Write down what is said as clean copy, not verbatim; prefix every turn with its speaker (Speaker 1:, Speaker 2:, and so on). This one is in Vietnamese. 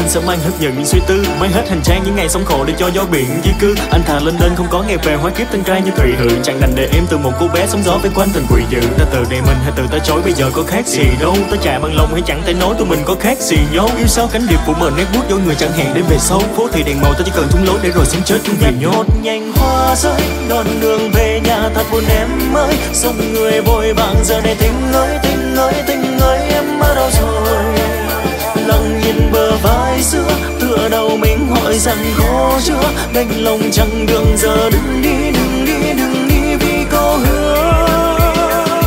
Speaker 1: anh sẽ mang hết những suy tư, mang hết hành trang những ngày sống khổ để cho gió biển di cư. Anh thà lên lên không có ngày về, hóa kiếp tân trai như Thùy Hự, chẳng đành để em từ một cô bé sống gió với quanh thành quỷ dữ. Ta từ này mình hay từ ta chối, bây giờ có khác gì đâu. Ta trả bằng lòng hay chẳng thể nói, tụi mình có khác gì nhau. Yêu sao cánh điệp phủ mờ nét bút dối người chẳng hẹn đến về sau. Phố thì đèn màu ta chỉ cần trúng lối để rồi sống chết chung vì nhốt. Nhanh hoa rơi đoạn đường về nhà thật buồn em ơi, dòng người vội vàng giờ này tình ơi tình ơi tình ơi em ở đâu rồi. Lặng nhìn bờ vai xưa tựa đầu mình hỏi rằng khó chưa, đành lòng chẳng đường giờ đừng đi đừng đi đừng đi vì có hứa